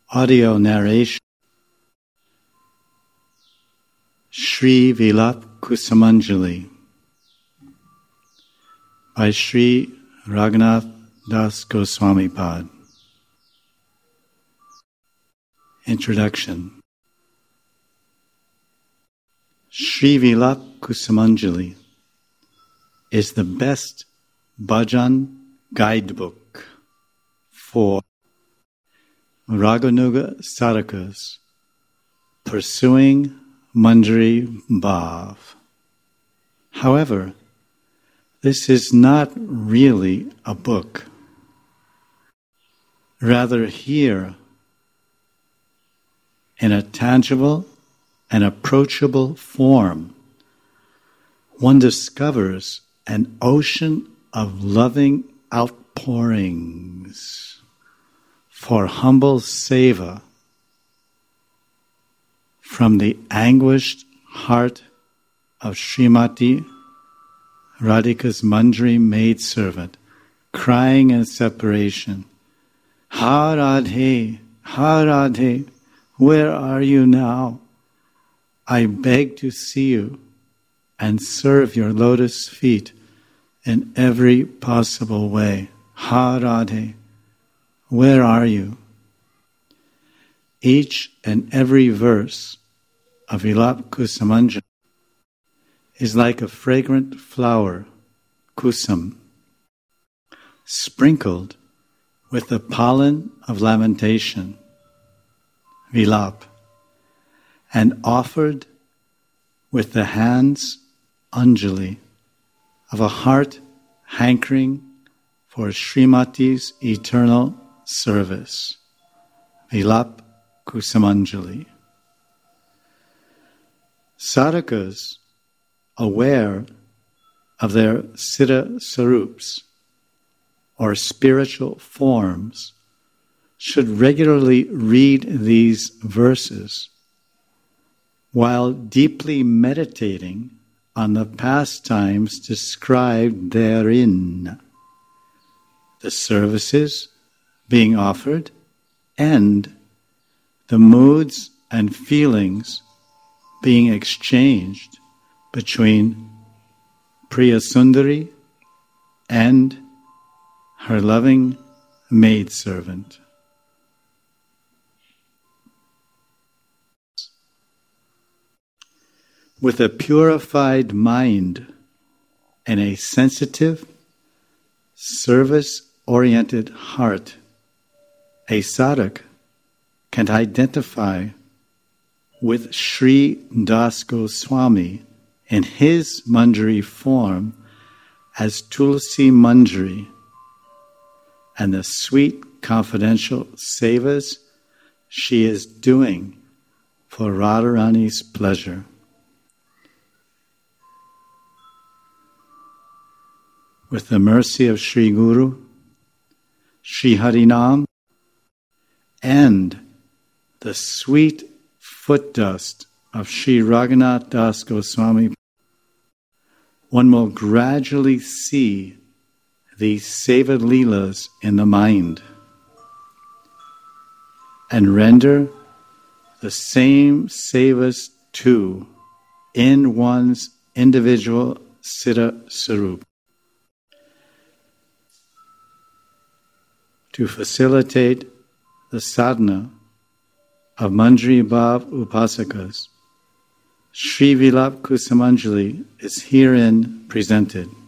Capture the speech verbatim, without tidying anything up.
Audio narration Sri Vilap Kusumanjali by Sri Raghunath Das Goswami Pad. Introduction. Sri Vilap Kusumanjali is the best bhajan guidebook for Raganuga Sadhakas pursuing Manjari Bhav. However, this is not really a book. Rather, here, in a tangible and approachable form, one discovers an ocean of loving outpourings for humble seva from the anguished heart of Srimati Radhika's Manjari maidservant, crying in separation, "Ha Radhe, Ha Radhe, where are you now? I beg to see you and serve your lotus feet in every possible way. Ha Radhe, where are you?" Each and every verse of Vilap Kusumanjali is like a fragrant flower, kusam, sprinkled with the pollen of lamentation, vilap, and offered with the hands, anjali, of a heart hankering for Srimati's eternal service. Vilap Kusumanjali. Sadhakas, aware of their siddha sarups, or spiritual forms, should regularly read these verses while deeply meditating on the pastimes described therein, the services being offered, and the moods and feelings being exchanged between Priya Sundari and her loving maidservant. With a purified mind and a sensitive, service-oriented heart, a sadhak can identify with Sri Das Goswami in his Manjari form as Tulsi Manjari and the sweet confidential sevas she is doing for Radharani's pleasure. With the mercy of Sri Guru, Sri Harinam, and the sweet foot dust of Sri Raghunath Das Goswami, one will gradually see these seva leelas in the mind and render the same sevas too in one's individual siddha sarup. To facilitate the sadhana of Manjari Bhav Upasakas, Sri Vilap Kusumanjali is herein presented.